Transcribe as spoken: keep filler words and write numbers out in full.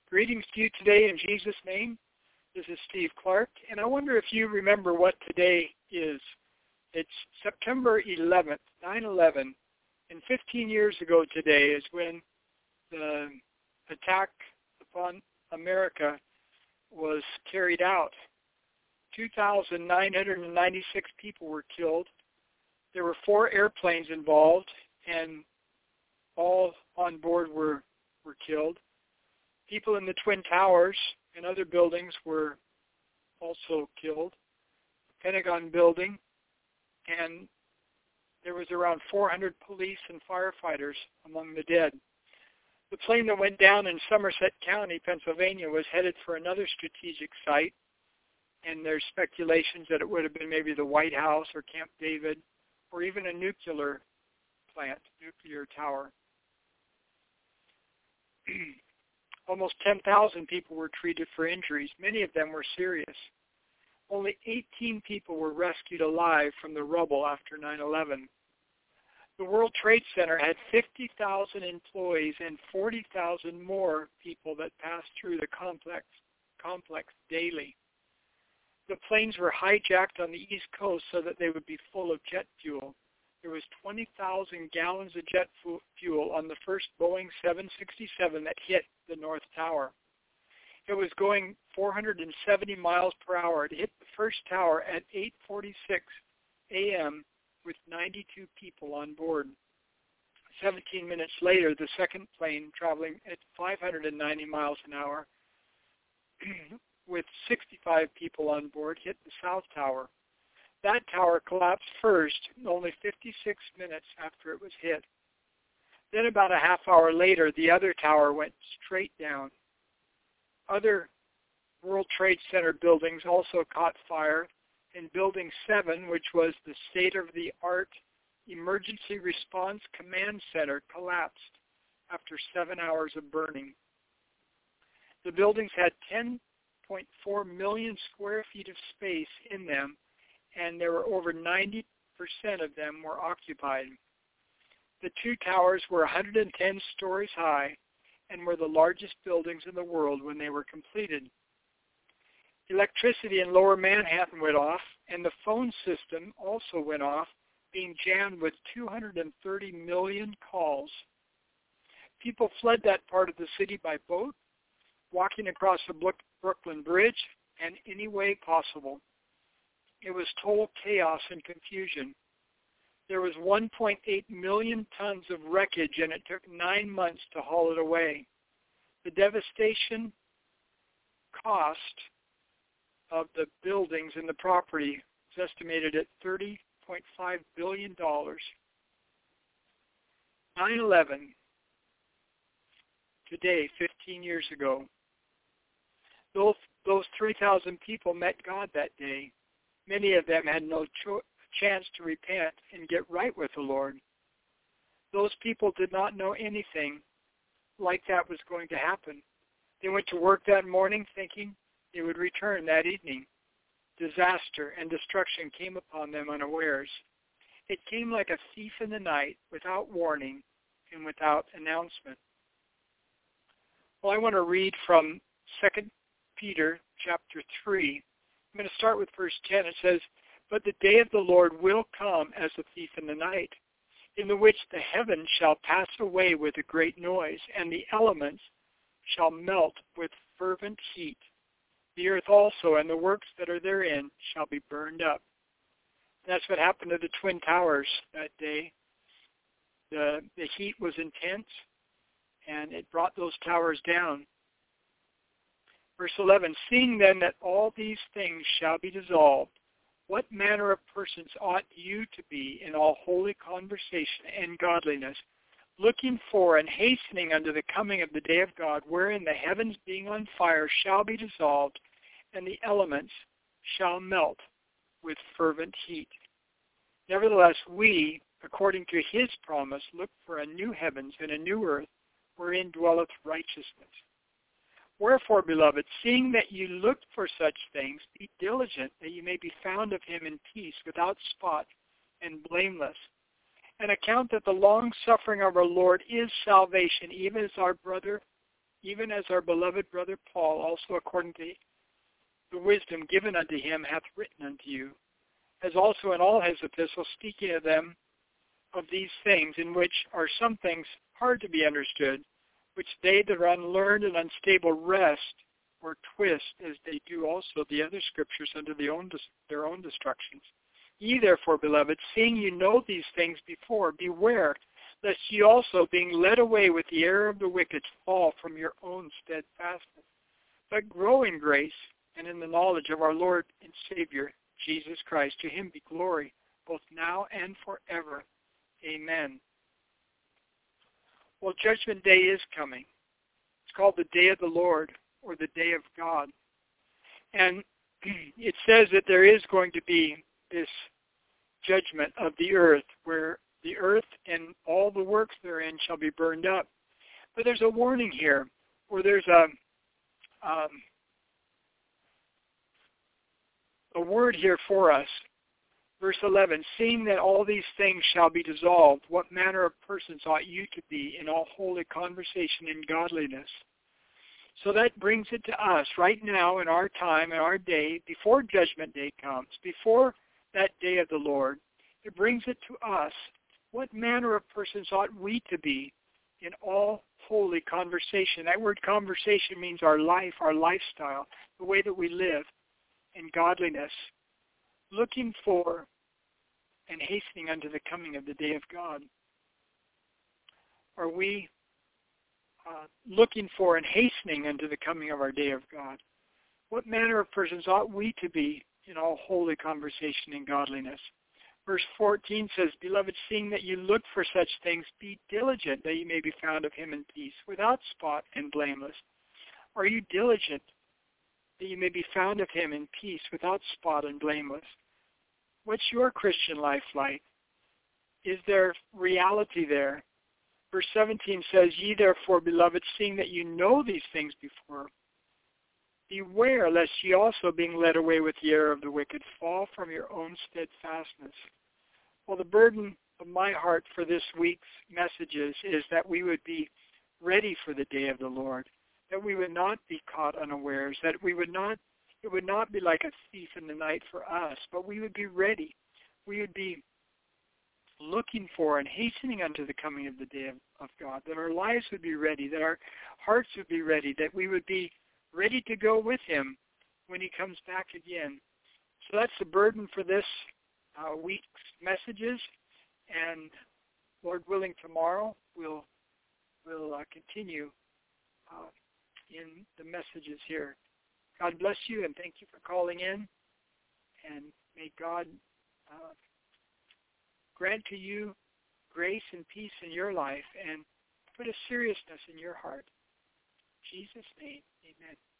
Greetings to you today in Jesus' name. This is Steve Clark, and I wonder if you remember what today is. It's September eleventh, nine eleven, and fifteen years ago today is when the attack upon America was carried out. two thousand nine hundred ninety-six people were killed. There were four airplanes involved, and all on board were, were killed. People in the Twin Towers and other buildings were also killed. The Pentagon building, and there was around four hundred police and firefighters among the dead. The plane that went down in Somerset County, Pennsylvania, was headed for another strategic site, and there's speculations that it would have been maybe the White House or Camp David, or even a nuclear plant, nuclear tower. Almost ten thousand people were treated for injuries. Many of them were serious. Only eighteen people were rescued alive from the rubble after nine eleven. The World Trade Center had fifty thousand employees and forty thousand more people that passed through the complex, complex daily. The planes were hijacked on the East Coast so that they would be full of jet fuel. There was twenty thousand gallons of jet fuel on the first Boeing seven sixty-seven that hit the North Tower. It was going four hundred seventy miles per hour. It hit the first tower at eight forty-six a.m. with ninety-two people on board. seventeen minutes later, the second plane, traveling at five hundred ninety miles an hour with sixty-five people on board, hit the South Tower. That tower collapsed first, only fifty-six minutes after it was hit. Then about a half hour later, the other tower went straight down. Other World Trade Center buildings also caught fire, and Building seven, which was the state-of-the-art Emergency Response Command Center, collapsed after seven hours of burning. The buildings had ten point four million square feet of space in them, and there were over ninety percent of them were occupied. The two towers were one hundred ten stories high and were the largest buildings in the world when they were completed. Electricity in Lower Manhattan went off, and the phone system also went off, being jammed with two hundred thirty million calls. People fled that part of the city by boat, walking across the Brooklyn Bridge, and any way possible. It was total chaos and confusion. There was one point eight million tons of wreckage, and it took nine months to haul it away. The devastation cost of the buildings and the property is estimated at thirty point five billion dollars. nine eleven, today, fifteen years ago. Those, those three thousand people met God that day. Many of them had no cho- chance to repent and get right with the Lord. Those people did not know anything like that was going to happen. They went to work that morning thinking they would return that evening. Disaster and destruction came upon them unawares. It came like a thief in the night, without warning and without announcement. Well, I want to read from Second Peter chapter three. I'm going to start with verse ten. It says, "But the day of the Lord will come as a thief in the night, in the which the heavens shall pass away with a great noise, and the elements shall melt with fervent heat. The earth also and the works that are therein shall be burned up." And that's what happened to the Twin Towers that day. The, the heat was intense, and it brought those towers down. Verse eleven, "Seeing then that all these things shall be dissolved, what manner of persons ought you to be in all holy conversation and godliness, looking for and hastening unto the coming of the day of God, wherein the heavens being on fire shall be dissolved, and the elements shall melt with fervent heat. Nevertheless, we, according to his promise, look for a new heavens and a new earth, wherein dwelleth righteousness. Wherefore, beloved, seeing that you look for such things, be diligent that you may be found of him in peace, without spot and blameless. And account that the long suffering of our Lord is salvation, even as our brother even as our beloved brother Paul also according to the wisdom given unto him hath written unto you, as also in all his epistles, speaking of them, of these things, in which are some things hard to be understood, which they that are unlearned and unstable wrest or twist, as they do also the other scriptures unto the own, their own destructions. Ye therefore, beloved, seeing you know these things before, beware, lest ye also, being led away with the error of the wicked, fall from your own steadfastness. But grow in grace and in the knowledge of our Lord and Savior, Jesus Christ. To him be glory, both now and forever. Amen. Well, Judgment Day is coming. It's called the Day of the Lord, or the Day of God. And it says that there is going to be this judgment of the earth, where the earth and all the works therein shall be burned up. But there's a warning here, or there's a um, a word here for us. Verse eleven, seeing that all these things shall be dissolved, what manner of persons ought you to be in all holy conversation and godliness? So that brings it to us right now in our time, in our day, before Judgment Day comes, before that day of the Lord. It brings it to us. What manner of persons ought we to be in all holy conversation? That word conversation means our life, our lifestyle, the way that we live in godliness, looking for and hastening unto the coming of the day of God. Are we uh, looking for and hastening unto the coming of our day of God? What manner of persons ought we to be in all holy conversation and godliness? Verse fourteen says, beloved, seeing that you look for such things, be diligent that you may be found of him in peace, without spot and blameless. Are you diligent that you may be found of him in peace, without spot and blameless? What's your Christian life like? Is there reality there? Verse seventeen says, ye therefore, beloved, seeing that you know these things before, beware lest ye also, being led away with the error of the wicked, fall from your own steadfastness. Well, the burden of my heart for this week's messages is that we would be ready for the day of the Lord, that we would not be caught unawares, that we would not, it would not be like a thief in the night for us, but we would be ready. We would be looking for and hastening unto the coming of the day of, of God, that our lives would be ready, that our hearts would be ready, that we would be ready to go with him when he comes back again. So that's the burden for this uh, week's messages, and Lord willing, tomorrow we'll we'll uh, continue uh, in the messages here. God bless you, and thank you for calling in, and may God uh, grant to you grace and peace in your life, and put a seriousness in your heart. In Jesus' name, amen.